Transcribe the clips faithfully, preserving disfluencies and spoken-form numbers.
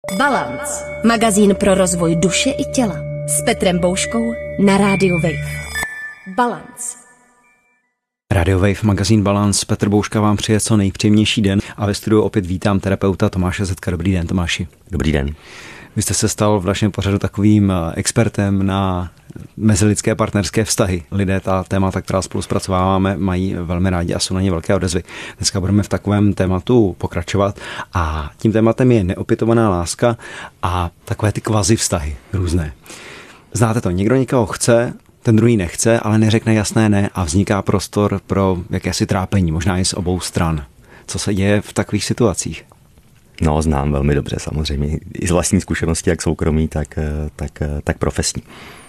Balance. Magazín pro rozvoj duše i těla. S Petrem Bouškou na rádiu Wave. Balance. Radio Wave, magazín Balance. Petr Bouška vám přeje co nejpříjemnější den a ve studiu opět vítám terapeuta Tomáše Zetka. Dobrý den, Tomáši. Dobrý den. Vy jste se stal v našem pořadu takovým expertem na mezilidské partnerské vztahy. Lidé ta témata, která spolu zpracováváme, mají velmi rádi a jsou na ně velké odezvy. Dneska budeme v takovém tématu pokračovat a tím tématem je neopětovaná láska a takové ty kvazi vztahy různé. Znáte to, někdo někoho chce, ten druhý nechce, ale neřekne jasné ne a vzniká prostor pro jakési trápení, možná i z obou stran. Co se děje v takových situacích? No, znám velmi dobře samozřejmě, i z vlastní zkušenosti, jak soukromí, tak, tak, tak profesní.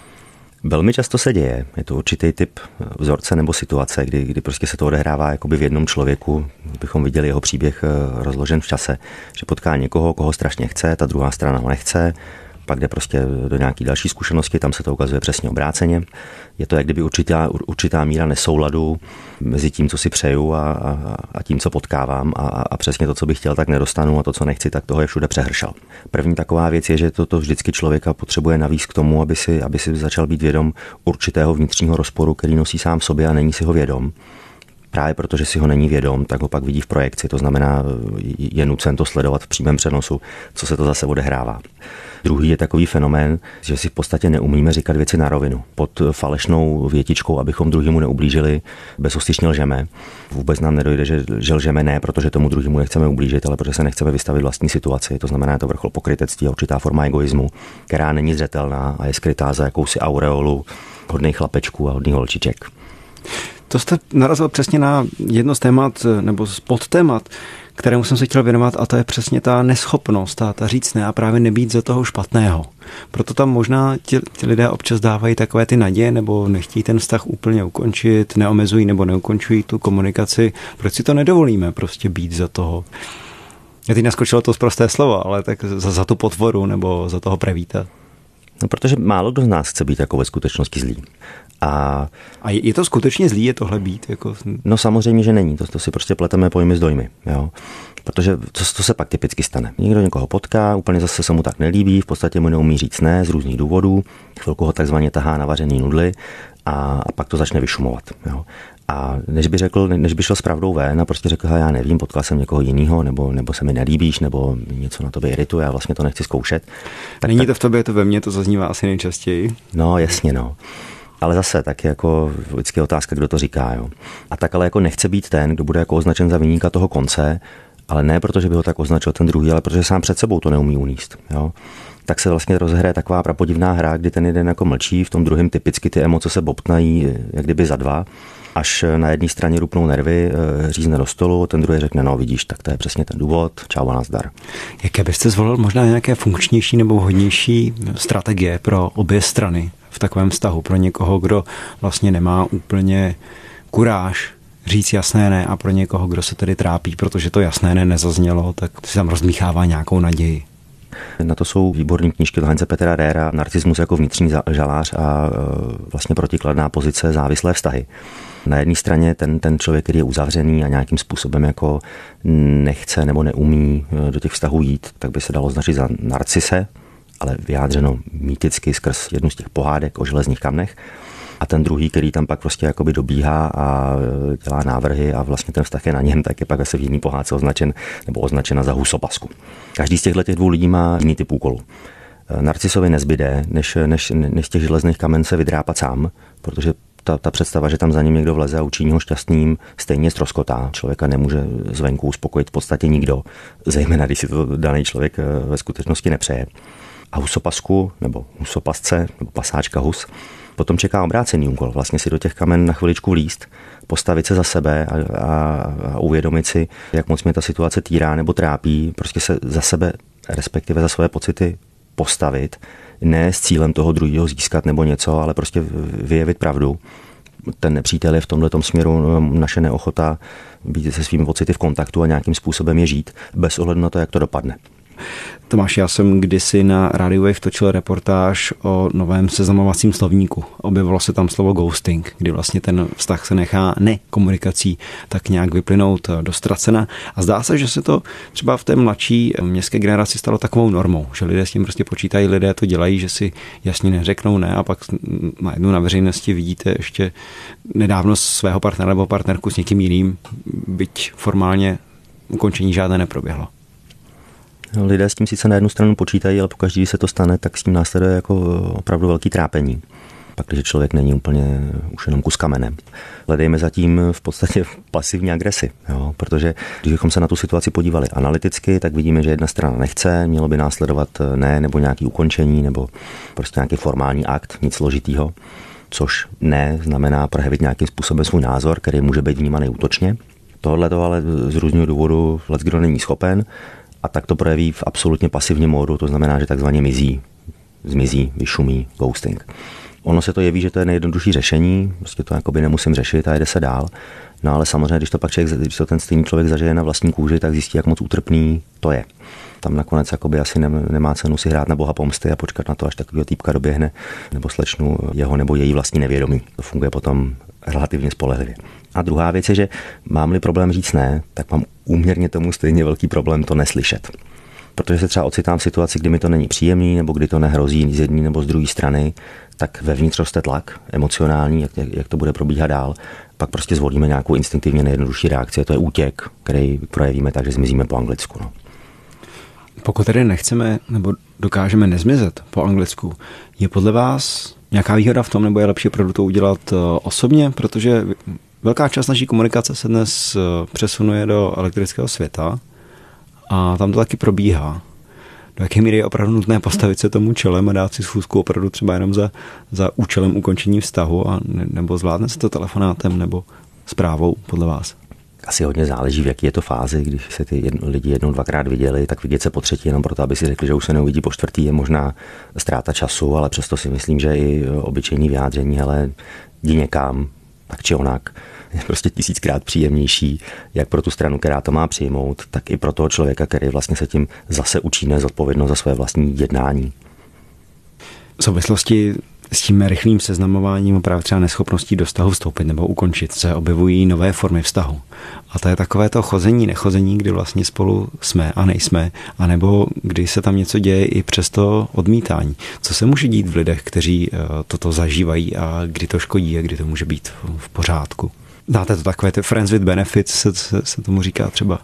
Velmi často se děje, je to určitý typ vzorce nebo situace, kdy, kdy prostě se to odehrává jakoby v jednom člověku, bychom viděli jeho příběh rozložen v čase, že potká někoho, koho strašně chce, ta druhá strana ho nechce, pak jde prostě do nějaký další zkušenosti, tam se to ukazuje přesně obráceně. Je to jak kdyby určitá, určitá míra nesouladu mezi tím, co si přeju a, a, a tím, co potkávám a, a přesně to, co bych chtěl, tak nedostanu a to, co nechci, tak toho je všude přehršel. První taková věc je, že to, to vždycky člověka potřebuje navíc k tomu, aby si, aby si začal být vědom určitého vnitřního rozporu, který nosí sám v sobě a není si ho vědom. Právě protože si ho není vědom, tak ho pak vidí v projekci, to znamená, je nucen to sledovat v přímém přenosu, co se to zase odehrává. Druhý je takový fenomén, že si v podstatě neumíme říkat věci na rovinu. Pod falešnou větičkou, abychom druhému neublížili, bezostyšně lžeme. Vůbec nám nedojde, že, že lžeme ne, protože tomu druhému nechceme ublížit, ale protože se nechceme vystavit vlastní situaci. To znamená, to vrchol pokrytectví a určitá forma egoismu, která není zřetelná a je skrytá za jakousi aureolu hodných chlapečků a hodných holčiček. To jste narazil přesně na jedno z témat, nebo z podtémat, kterému jsem se chtěl věnovat, a to je přesně ta neschopnost, ta, ta říct ne a právě nebýt za toho špatného. Proto tam možná ti, ti lidé občas dávají takové ty naděje, nebo nechtějí ten vztah úplně ukončit, neomezují nebo neukončují tu komunikaci. Proč si to nedovolíme prostě být za toho? Já teď naskočilo to prosté slovo, ale tak za, za tu potvoru nebo za toho prevíta. No, protože málo kdo z nás chce být jako ve skutečnosti zlý. A, a je, je to skutečně zlý, je tohle být? Jako... No samozřejmě, že není. To, to si prostě pleteme pojmy s dojmy. Jo? Protože to, to se pak typicky stane. Někdo někoho potká, úplně zase se mu tak nelíbí, v podstatě mu neumí říct ne z různých důvodů, chvilku ho takzvaně tahá na vařený nudly a, a pak to začne vyšumovat. Jo? A než by řekl, než by šel s pravdou ven a prostě řekl, já nevím, potkal jsem někoho jiného, nebo, nebo se mi nelíbíš, nebo něco na tobě irituje, já vlastně to nechci zkoušet. Tak, Není tak, to v tobě, je to ve mně, to zaznívá asi nejčastěji. No jasně, no. Ale zase tak jako vždycky je otázka, kdo to říká. Jo. A tak ale jako nechce být ten, kdo bude jako označen za viníka toho konce, ale ne protože by ho tak označil ten druhý, ale protože sám před sebou to neumí uníst. Jo. Tak se vlastně rozhraje taková prapodivná hra, kdy ten jeden jako mlčí, v tom druhém typicky ty emoce se bobtnají jak kdyby za dva, až na jedné straně rupnou nervy, řízne do stolu, ten druhý řekne, no vidíš, tak to je přesně ten důvod, čau a nazdar. Jaké byste zvolil možná nějaké funkčnější nebo vhodnější strategie pro obě strany v takovém vztahu, pro někoho, kdo vlastně nemá úplně kuráž říct jasné ne a pro někoho, kdo se tedy trápí, protože to jasné ne nezaznělo, tak si tam rozdmíchává nějakou naději. Na to jsou výborné knížky od Hanse Petra Rehra, Narcismus jako vnitřní žalář a vlastně protikladná pozice, závislé vztahy. Na jedné straně ten, ten člověk, který je uzavřený a nějakým způsobem jako nechce nebo neumí do těch vztahů jít, tak by se dalo označit za narcise, ale vyjádřeno mýticky skrz jednu z těch pohádek o železných kamnech. A ten druhý, který tam pak prostě jakoby dobíhá a dělá návrhy a vlastně ten vztah je na něm, tak je pak asi v jiný pohádce označen nebo označena za husopasku. Každý z těchto dvou lidí má jiný typ úkolu. Narcisovi nezbyde, než, než, než těch železných kamen se vydrápat sám, protože ta, ta představa, že tam za ním někdo vleze a učiní ho šťastným, stejně ztroskotá. Člověka nemůže zvenku uspokojit v podstatě nikdo, zejména když si to daný člověk ve skutečnosti nepřeje. A husopasku, nebo husopasce, nebo pasáčka hus, potom čeká obrácený úkol, vlastně si do těch kamen na chviličku vlízt, postavit se za sebe a, a, a uvědomit si, jak moc mě ta situace týrá nebo trápí, prostě se za sebe, respektive za své pocity postavit, ne s cílem toho druhého získat nebo něco, ale prostě vyjevit pravdu. Ten nepřítel je v tomhletom směru naše neochota být se svými pocity v kontaktu a nějakým způsobem je žít, bez ohledu na to, jak to dopadne. Tomáš, já jsem kdysi na Radio Wave točil reportáž o novém seznamovacím slovníku. Objevilo se tam slovo ghosting, kdy vlastně ten vztah se nechá ne komunikací tak nějak vyplynout do ztracena. A zdá se, že se to třeba v té mladší městské generaci stalo takovou normou, že lidé s tím prostě počítají, lidé to dělají, že si jasně neřeknou ne a pak najednou na veřejnosti vidíte ještě nedávno svého partnera nebo partnerku s někým jiným, byť formálně ukončení žádné neproběhlo. Lidé s tím sice na jednu stranu počítají, ale pokaždé, když se to stane, tak s tím následuje jako opravdu velký trápení. Pak, když člověk není úplně už jenom kus kamenem. Hledejme zatím v podstatě pasivní agresi, jo? Protože když bychom se na tu situaci podívali analyticky, tak vidíme, že jedna strana nechce, mělo by následovat ne, nebo nějaké ukončení, nebo prostě nějaký formální akt, nic složitýho, což ne znamená projevit nějakým způsobem svůj názor, který může být vnímaný útočně. Tohle to ale z různého důvodu leckdo není schopen a tak to projeví v absolutně pasivním módu, to znamená, že takzvaně mizí, zmizí, vyšumí, ghosting. Ono se to jeví, že to je nejjednodušší řešení, prostě to jakoby nemusím řešit a jde se dál. No ale samozřejmě, když to pak člověk, když to ten stejný člověk zažije na vlastní kůži, tak zjistí, jak moc útrpný to je. Tam nakonec jakoby asi nemá cenu si hrát na boha pomsty a počkat na to, až takového týpka doběhne, nebo slečnu jeho nebo její vlastní nevědomí. To funguje potom relativně spolehlivě. A druhá věc je, že mám-li problém říct ne, tak mám úměrně tomu stejně velký problém to neslyšet. Protože se třeba ocitám v situaci, kdy mi to není příjemný, nebo kdy to nehrozí z jedné nebo z druhé strany, tak vevnitř roste tlak emocionální, jak, jak to bude probíhat dál. Pak prostě zvolíme nějakou instinktivně nejjednodušší reakci. To je útěk, který projevíme tak, že zmizíme po anglicku. No. Pokud tedy nechceme nebo dokážeme nezmizet po anglicku, je podle vás nějaká výhoda v tom, nebo je lepší opravdu to udělat osobně, protože velká část naší komunikace se dnes přesunuje do elektrického světa a tam to taky probíhá. Do jaké míry je opravdu nutné postavit se tomu čelem a dát si schůzku opravdu třeba jenom za, za účelem ukončení vztahu, a ne, nebo zvládne se to telefonátem nebo zprávou podle vás? Asi hodně záleží, v jaký je to fázi. Když se ty jedno, lidi jednou, dvakrát viděli, tak vidět se po třetí jenom proto, aby si řekli, že už se neuvidí po čtvrtý, je možná ztráta času, ale přesto si myslím, že i obyčejný vyjádření, hele, jdi někam, tak či onak, je prostě tisíckrát příjemnější, jak pro tu stranu, která to má přijmout, tak i pro toho člověka, který vlastně se tím zase učí nezodpovědnost za své vlastní jednání. V souvislosti s tím rychlým seznamováním právě třeba neschopností do vztahu vstoupit nebo ukončit se objevují nové formy vztahu. A to je takové to chození, nechození, kdy vlastně spolu jsme a nejsme, anebo kdy se tam něco děje i přes to odmítání. Co se může dít v lidech, kteří toto zažívají a kdy to škodí a kdy to může být v pořádku? Dáte to takové ty friends with benefits, se, se, se tomu říká třeba.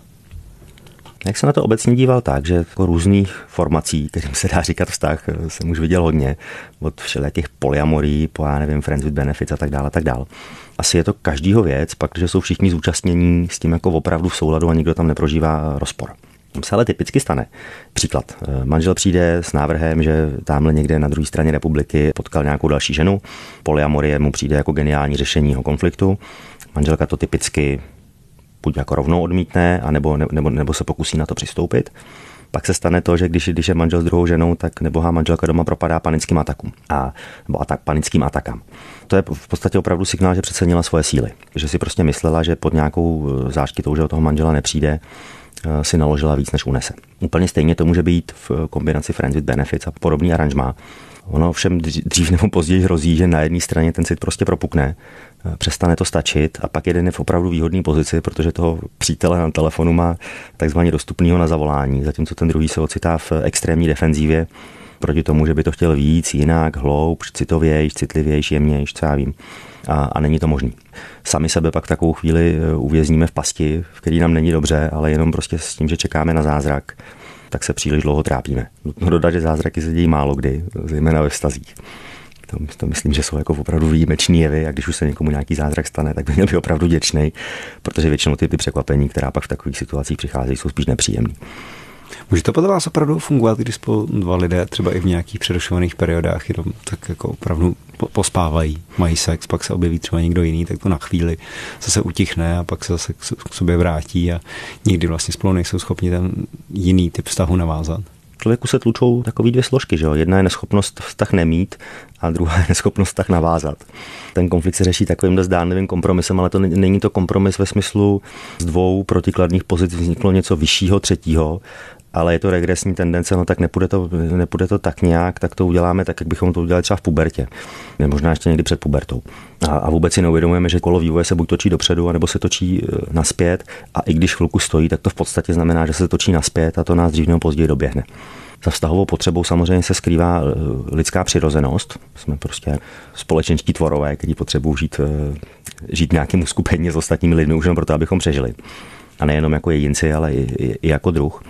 Jak se na to obecně díval tak, že jako různých formací, kterým se dá říkat vztah, jsem už viděl hodně, od všelijakých polyamorí, po já nevím, friends with benefits a tak dále, a tak dále. Asi je to každýho věc, pak, že jsou všichni zúčastnění s tím jako opravdu v souladu a nikdo tam neprožívá rozpor. Tam se ale typicky stane. Příklad. Manžel přijde s návrhem, že tamhle někde na druhé straně republiky potkal nějakou další ženu. Polyamorie mu přijde jako geniální řešení jeho konfliktu. Manželka to typicky buď jako rovnou odmítne, anebo, nebo, nebo se pokusí na to přistoupit. Pak se stane to, že když, když je manžel s druhou ženou, tak nebohá manželka doma propadá panickým atakům. A, nebo atak, panickým atakám. To je v podstatě opravdu signál, že přecenila svoje síly. Že si prostě myslela, že pod nějakou záštitou, že od toho manžela nepřijde, si naložila víc, než unese. Úplně stejně to může být v kombinaci friends with benefits a podobný aranžmá. Ono všem dřív nebo později hrozí, že na jedné straně ten cit prostě propukne, přestane to stačit a pak jeden je v opravdu výhodné pozici, protože toho přítele na telefonu má takzvaně dostupného na zavolání, zatímco ten druhý se ocitá v extrémní defenzívě proti tomu, že by to chtěl víc, jinak, hloubš, citovějš, citlivějš, jemnějš, co já vím. A, a není to možný. Sami sebe pak takovou chvíli uvězníme v pasti, v který nám není dobře, ale jenom prostě s tím, že čekáme na zázrak, tak se příliš dlouho trápíme. Nutno dodat, že zázraky se dějí málo kdy, zejména ve vztazích. To, to myslím, že jsou jako opravdu výjimečný jevy a když už se někomu nějaký zázrak stane, tak by měl být opravdu vděčný, protože většinou ty, ty překvapení, která pak v takových situacích přicházejí, jsou spíš nepříjemné. Může to podle vás opravdu fungovat, když spolu dva lidé třeba i v nějakých přerušovaných periodách jenom tak jako opravdu pospávají, mají sex, pak se objeví třeba někdo jiný, tak to na chvíli zase utichne a pak se zase k sobě vrátí a nikdy vlastně spolu nejsou schopni ten jiný typ vztahu navázat? Člověku se tlučou takový dvě složky, že jo? Jedna je neschopnost vztah nemít a druhá je neschopnost vztah navázat. Ten konflikt se řeší takovým zdánlivým kompromisem, ale to není to kompromis ve smyslu z dvou protikladných pozic vzniklo něco vyššího, třetího, ale je to regresní tendence, no tak nepůjde to, nepůjde to tak nějak, tak to uděláme tak, jak bychom to udělali třeba v pubertě. Ne, možná ještě někdy před pubertou. A, a vůbec si neuvědomujeme, že kolo vývoje se buď točí dopředu, anebo se točí naspět a i když chvilku stojí, tak to v podstatě znamená, že se točí naspět a to nás dřív nebo později doběhne. Za vztahovou potřebou samozřejmě se skrývá lidská přirozenost. Jsme prostě společenští tvorové, kteří potřebují žít, žít nějakým uskupení s ostatními lidmi už jen proto, abychom přežili. A nejenom jako jedinci, ale i, i, i jako druh.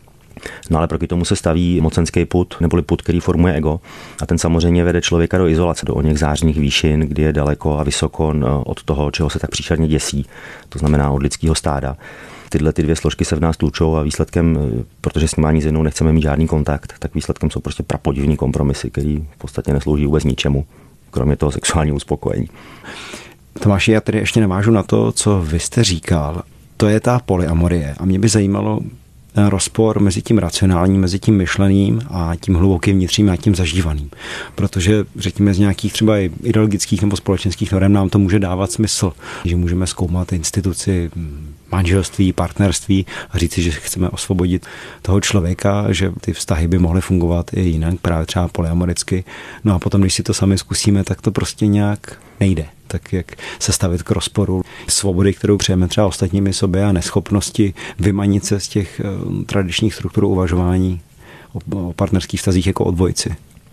No ale proti tomu se staví mocenský pud, neboli pud, který formuje ego. A ten samozřejmě vede člověka do izolace, do oněch zářných výšin, kdy je daleko a vysoko od toho, čeho se tak příšerně děsí. To znamená od lidského stáda. Tyhle ty dvě složky se v nás tlučou a výsledkem, protože s nimi ani s jednou nechceme mít žádný kontakt, tak výsledkem jsou prostě prapodivní kompromisy, který v podstatě neslouží vůbec ničemu, kromě toho sexuálního uspokojení. Tomáši, já tedy ještě navážu na to, co vy jste říkal. To je ta polyamorie a mě by zajímalo rozpor mezi tím racionálním, mezi tím myšleným a tím hlubokým vnitřním a tím zažívaným. Protože řekněme z nějakých třeba ideologických nebo společenských norem nám to může dávat smysl, že můžeme zkoumat instituci manželství, partnerství a říci, že chceme osvobodit toho člověka, že ty vztahy by mohly fungovat i jinak, právě třeba polyamoricky. No a potom, když si to sami zkusíme, tak to prostě nějak nejde. Tak jak se stavit k rozporu svobody, kterou přejeme třeba ostatními sobě a neschopnosti vymanit se z těch uh, tradičních struktur uvažování o, o partnerských vztazích jako o dvojici.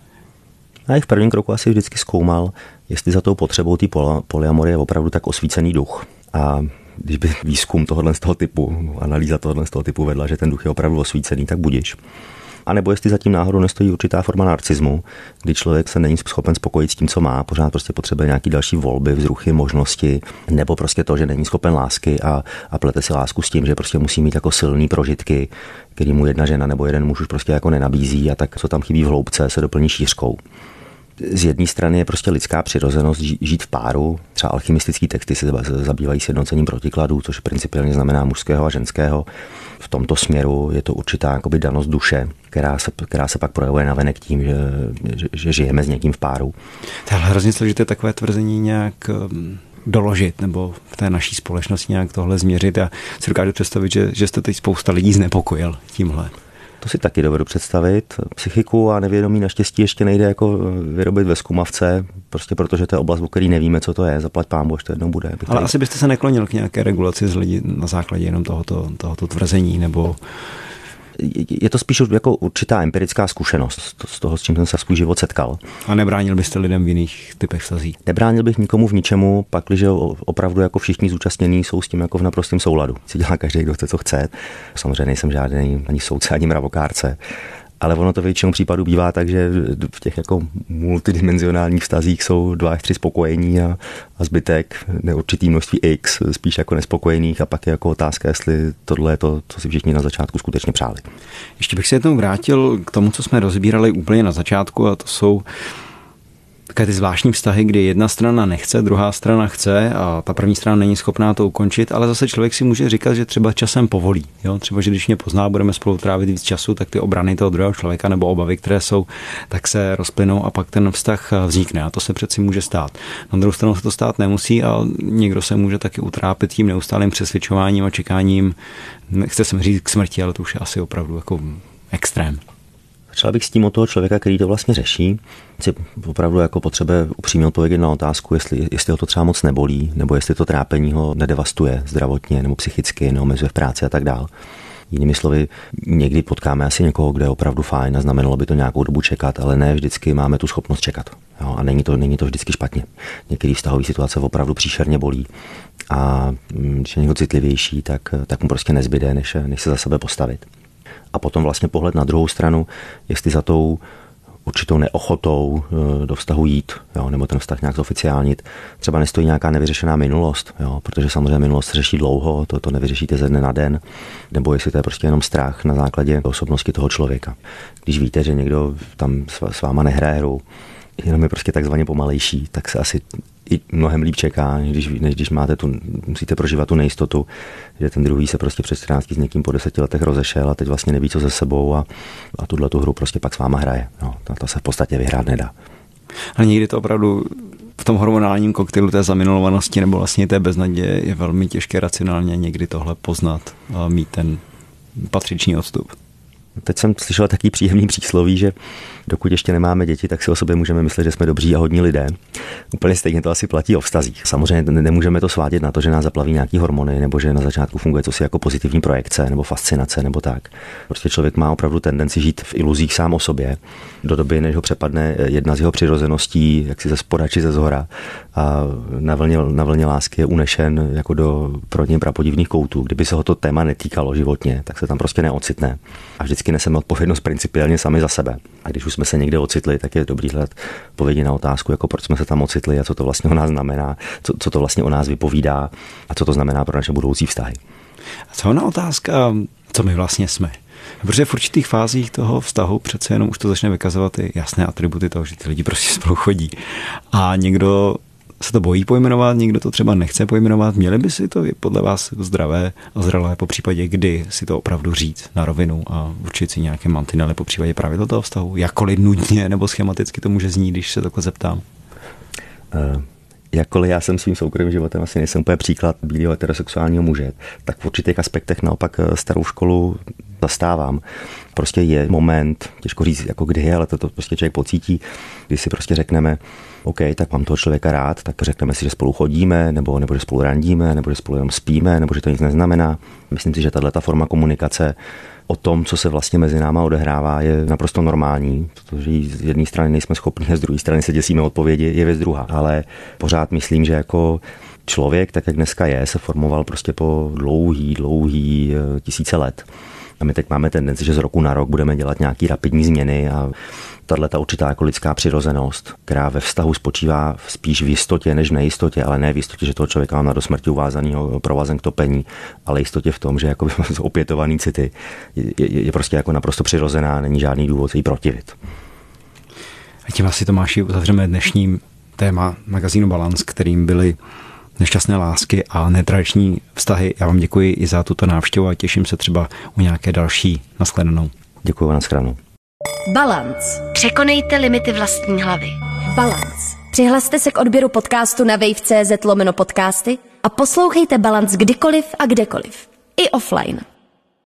Já v prvním kroku asi vždycky zkoumal, jestli za tou potřebou té polyamorie je opravdu tak osvícený duch. A když by výzkum tohohle z toho typu, analýza tohohle z toho typu vedla, že ten duch je opravdu osvícený, tak budiš. A nebo jestli zatím náhodou nestojí určitá forma narcismu, kdy člověk se není schopen spokojit s tím, co má, pořád prostě potřebuje nějaký další volby, vzruchy, možnosti, nebo prostě to, že není schopen lásky a, a plete si lásku s tím, že prostě musí mít jako silný prožitky, který mu jedna žena nebo jeden muž už prostě jako nenabízí a tak, co tam chybí v hloubce, se doplní šířkou. Z jedné strany je prostě lidská přirozenost žít v páru. Třeba alchymistický texty se zabývají sjednocením protikladů, což principiálně znamená mužského a ženského. V tomto směru je to určitá jakoby danost duše, která se, která se pak projevuje navenek tím, že, že, že žijeme s někým v páru. To je hrozně složité takové tvrzení nějak doložit nebo v té naší společnosti nějak tohle změřit. Já si dokážu představit, že, že jste teď spousta lidí znepokojil tímhle. To si taky dovedu představit. Psychiku a nevědomí naštěstí ještě nejde jako vyrobit ve zkumavce, prostě protože to je oblast, o který nevíme, co to je. Zaplať pánbu, až to jednou bude. Ale tady... asi byste se neklonil k nějaké regulaci z lidí na základě jenom tohoto, tohoto tvrzení, nebo... Je to spíš jako určitá empirická zkušenost z toho, s čím jsem se svůj život setkal. A nebránil byste lidem v jiných typech vztazí? Nebránil bych nikomu v ničemu, pakliže opravdu jako všichni zúčastnění jsou s tím jako v naprostém souladu. Si dělá každý, kdo chce, co chce. Samozřejmě nejsem žádný ani soudce, ani mravokárce. Ale ono to většinou případů bývá tak, že v těch jako multidimenzionálních vztazích jsou dva až tři spokojení a, a zbytek neurčitý množství X, spíš jako nespokojených a pak je jako otázka, jestli tohle je to, co si všichni na začátku skutečně přáli. Ještě bych se jednou vrátil k tomu, co jsme rozbírali úplně na začátku a to jsou také ty zvláštní vztahy, kdy jedna strana nechce, druhá strana chce a ta první strana není schopná to ukončit, ale zase člověk si může říkat, že třeba časem povolí. Jo? Třeba, že když mě pozná, budeme spolu trávit víc času, tak ty obrany toho druhého člověka nebo obavy, které jsou, tak se rozplynou a pak ten vztah vznikne. A to se přeci může stát. Na druhou stranu se to stát nemusí a někdo se může taky utrápit tím neustálým přesvědčováním a čekáním, nechce se mi říct k smrti, ale to už je asi opravdu jako extrém. Začal bych s tím od toho člověka, který to vlastně řeší, si opravdu jako potřebuje upřímně odpovědět na otázku, jestli, jestli ho to třeba moc nebolí, nebo jestli to trápení ho nedevastuje zdravotně nebo psychicky, neomezuje v práci a tak dál. Jinými slovy, někdy potkáme asi někoho, kde je opravdu fajn a znamenalo by to nějakou dobu čekat, ale ne vždycky máme tu schopnost čekat. Jo, a není to, není to vždycky špatně. Některé vztahové situace opravdu příšerně bolí a když je někdo citlivější, tak, tak mu prostě nezbyde, než, než se za sebe postavit. A potom vlastně pohled na druhou stranu, jestli za tou určitou neochotou do vztahu jít, jo, nebo ten vztah nějak oficiálnit, třeba nestojí nějaká nevyřešená minulost, jo, protože samozřejmě minulost se řeší dlouho, to, to nevyřešíte ze dne na den, nebo jestli to je prostě jenom strach na základě osobnosti toho člověka. Když víte, že někdo tam s váma nehraje hru, jenom je prostě takzvaně pomalejší, tak se asi i mnohem líp čeká, než když, než když máte tu, musíte prožívat tu nejistotu, že ten druhý se prostě před čtrnácti s někým po deseti letech rozešel a teď vlastně neví, co se sebou a, a tuhle tu hru prostě pak s váma hraje. No, to, to se v podstatě vyhrát nedá. Ale někdy to opravdu v tom hormonálním koktejlu té zamilovanosti nebo vlastně té beznaděje je velmi těžké racionálně někdy tohle poznat a mít ten patřičný odstup. Teď jsem slyšel taký příjemný přísloví, že dokud ještě nemáme děti, tak si o sobě můžeme myslet, že jsme dobří a hodní lidé. Úplně stejně to asi platí o vztazích. Samozřejmě nemůžeme to svádět na to, že nás zaplaví nějaký hormony, nebo že na začátku funguje cosi jako pozitivní projekce, nebo fascinace, nebo tak. Prostě člověk má opravdu tendenci žít v iluzích sám o sobě, do doby, než ho přepadne jedna z jeho přirozeností, jak si ze spoda či ze zhora, a na vlně, na vlně lásky je unešen jako do pro něj prapodivných koutů. Kdyby se ho to téma netýkalo životně, tak se tam prostě neocitne. A vždycky neseme odpovědnost principiálně sami za sebe. A když už jsme se někde ocitli, tak je dobrý hledat odpovědi na otázku, jako proč jsme se tam ocitli a co to vlastně o nás znamená, co, co to vlastně o nás vypovídá a co to znamená pro naše budoucí vztahy. A co ona otázka, co my vlastně jsme? Protože v určitých fázích toho vztahu přece jenom už to začne vykazovat ty jasné atributy toho, že ty lidi prostě spolu chodí. A někdo se to bojí pojmenovat, někdo to třeba nechce pojmenovat. Měli by si to podle vás zdravé a zralé, po případě kdy si to opravdu říct na rovinu a určit si nějaké mantinely, po případě pravidla toho vztahu? Jakkoliv nudně nebo schematicky to může znít, když se takhle zeptám? Uh. Jakkoliv já jsem svým soukromým životem asi nejsem úplně příklad bílého heterosexuálního muže, tak v určitých aspektech naopak starou školu zastávám. Prostě je moment, těžko říct jako kdy je, ale to, to prostě člověk pocítí, když si prostě řekneme, OK, tak mám toho člověka rád, tak řekneme si, že spolu chodíme, nebo, nebo že spolu randíme, nebo že spolu jenom spíme, nebo že to nic neznamená. Myslím si, že tato forma komunikace o tom, co se vlastně mezi náma odehrává, je naprosto normální, protože z jedné strany nejsme schopni, a z druhé strany se děsíme odpovědi, je věc druhá. Ale pořád myslím, že jako člověk, tak jak dneska je, se formoval prostě po dlouhý, dlouhý tisíce let. A my teď máme tendenci, že z roku na rok budeme dělat nějaký rapidní změny a tato určitá jako lidská přirozenost, která ve vztahu spočívá spíš v jistotě než v nejistotě, ale ne v jistotě, že toho člověka mám na dosmrti uvázanýho provazem k topení, ale jistotě v tom, že jako opětovaný city je, je, je prostě jako naprosto přirozená, není žádný důvod se jí protivit. A tím asi, Tomáši, uzavřeme dnešní téma magazínu Balance, kterým byly nešťastné lásky a netradiční vztahy. Já vám děkuji i za tuto návštěvu a těším se třeba u nějaké další. Nashledanou. Děkuji vám, nashledanou. Balance. Překonejte limity vlastní hlavy. Balance. Přihlaste se k odběru podcastu na wave tečka cz lomeno podcasty a poslouchejte Balance kdykoliv a kdekoliv. I offline.